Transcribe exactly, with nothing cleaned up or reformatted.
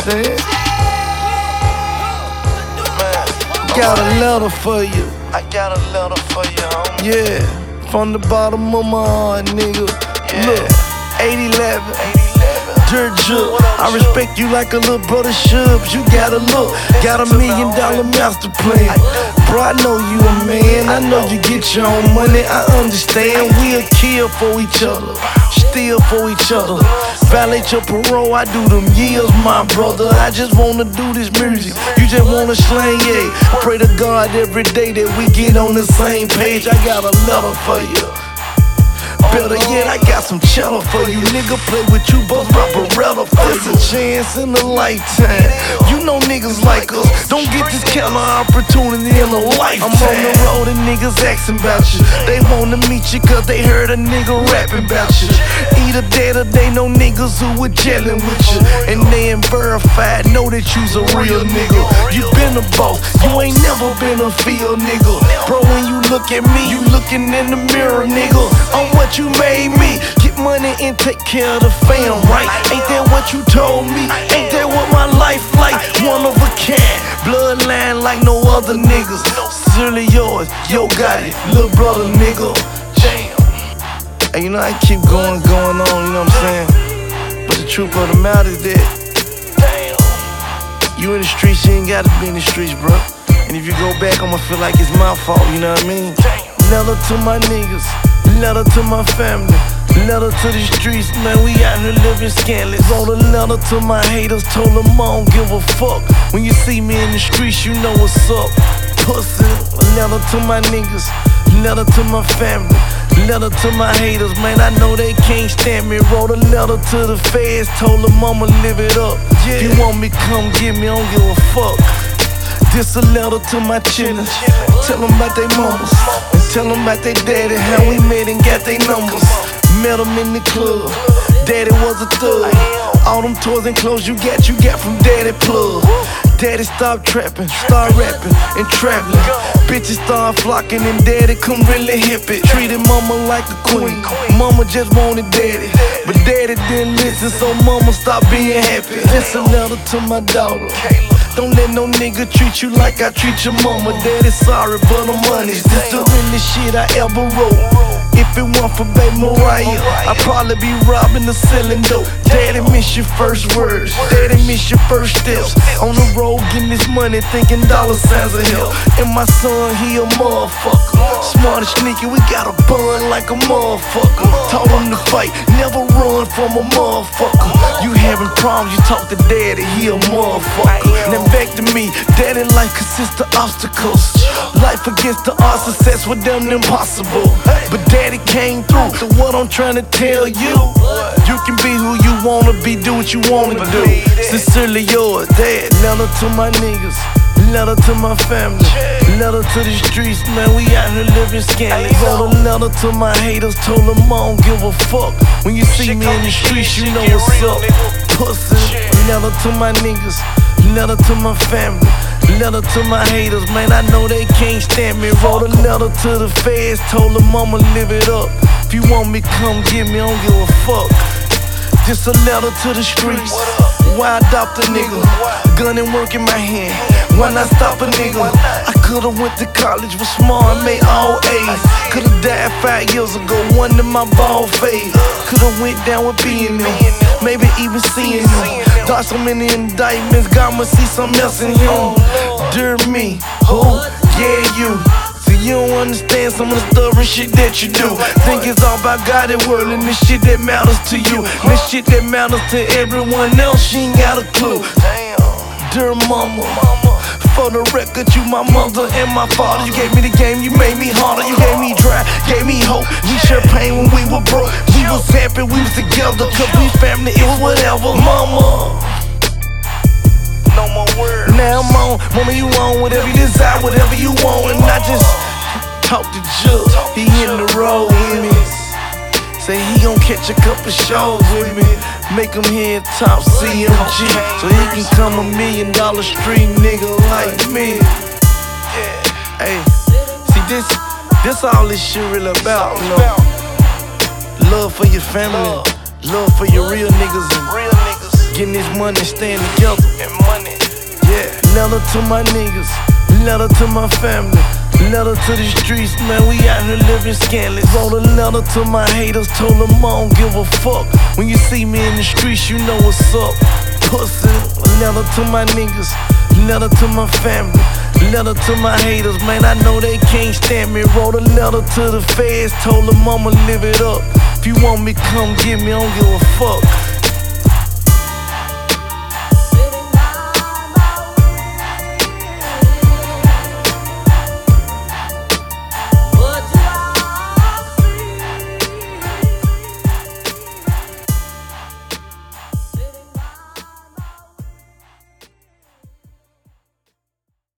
understand? Got a letter for you. I got a letter for you, homie. Yeah, from the bottom of my heart, nigga. Yeah. Look, eight eleven, Dirt Jug. I respect you like a little brother should, but you gotta look. Got a million dollar master plan. Bro, I know you a man, I know you get your own money, I understand. We'll kill for each other, steal for each other. Violate your parole, I do them years, my brother. I just wanna do this music, you just wanna slang, yeah. Pray to God every day that we get on the same page. I got a letter for you. Better yet, I got some cheddar for you. Nigga, play with you, bust my Beretta. It's a chance in a lifetime. You know niggas like us don't get this kind of opportunity in a lifetime. I'm on the road and niggas asking about you. They wanna meet you cause they heard a nigga rapping about you. Either that or they know niggas who were gelling with you, and they ain't verified, know that you's a real nigga. You been a boss, you ain't never been a field nigga. Bro, when you look at me, you looking in the mirror, nigga. I'm what you made me. Get money and take care of the fam, right? Ain't that what you told me? Ain't that what my life like? One of a kind, bloodline like no other niggas. Sincerely yours, yo got it, little brother, nigga. Damn. Hey, you know I keep going, going on, you know what I'm saying? But the truth of the matter is that you in the streets, you ain't gotta be in the streets, bro. And if you go back, I'ma feel like it's my fault, you know what I mean? Letter to my niggas, letter to my family, letter to the streets, man, we out here living scandalous. Wrote a letter to my haters, told them I don't give a fuck. When you see me in the streets, you know what's up. Pussy, letter to my niggas, letter to my family, letter to my haters, man, I know they can't stand me. Wrote a letter to the feds, told them I'ma live it up. If you want me, come get me, I don't give a fuck. This a letter to my chillin', tell them about they mamas, and tell them about they daddy, how we met and got they numbers. Met them in the club, daddy was a thug. All them toys and clothes you got, you got from daddy plug. Daddy stopped trapping, start rapping and traveling. Bitches start flocking and daddy come really hip it. Treated mama like a queen, mama just wanted daddy, but daddy didn't listen, so mama stopped being happy. This a letter to my daughter. Don't let no nigga treat you like I treat your mama. Daddy sorry, but I'm honest. This the realest shit I ever wrote. If it weren't for Baby Mariah, I'd probably be robbing or selling dope. Daddy miss your first words, daddy miss your first steps. On the road getting this money, thinking dollar signs of help. And my son, he a motherfucker, smart and sneaky, we got a bun like a motherfucker. Taught him to fight, never run from a motherfucker. You having problems, you talk to daddy, he a motherfucker. Now back to me, daddy life consists of obstacles. Life against the odds, success with them impossible. But daddy came through, so what I'm trying to tell you, you can be who you wanna be, do what you wanna do. Sincerely yours, dad. Letter to my niggas, letter to my family, letter to the streets, man, we out here living scandalous. Wrote a letter to my haters, told them I don't give a fuck. When you see me in the streets, you know what's up. Pussy, letter to my niggas, letter to my family, letter to my haters, man, I know they can't stand me. Wrote a letter to the feds, told them I'ma live it up. If you want me, come get me, I don't give a fuck. Just a letter to the streets. Why adopt a nigga? Gun and work in my hand. Why not stop a nigga? I could've went to college, was smart, made all A's. Could've died five years ago, one in my ball fade. Could've went down with being them, maybe even seeing them. Dodged so many indictments, God must see something else in him. Dear me, who? Yeah, you. So you don't understand some of the stubborn shit that you do. Think it's all about God and world and this shit that matters to you. And this shit that matters to everyone else, she ain't got a clue. Dear mama, for the record, you my mother and my father. You gave me the game, you made me harder. You gave me drive, gave me hope. We shared pain when we were broke. We was happy, we was together, cause we family, it was whatever. Mama, no more words. Now I'm on, mama, you on whatever you desire, whatever you want. And I just talk to Jug, he in the road with me. Say he gon' catch a couple shows with me, make him hear top C M G, so he can come a million dollar street nigga like me. Hey, see this, this all this shit really about, you know. Love for your family, love for your real niggas, and getting this money, staying together. And money. Yeah. Letter to my niggas, letter to my family, letter to the streets, man, we out here living scandalous. Wrote a letter to my haters, told them I don't give a fuck. When you see me in the streets, you know what's up. Pussy. Letter to my niggas, letter to my family, letter to my haters, man, I know they can't stand me. Wrote a letter to the feds, told them I'ma live it up. If you want me, come get me, I don't give a fuck.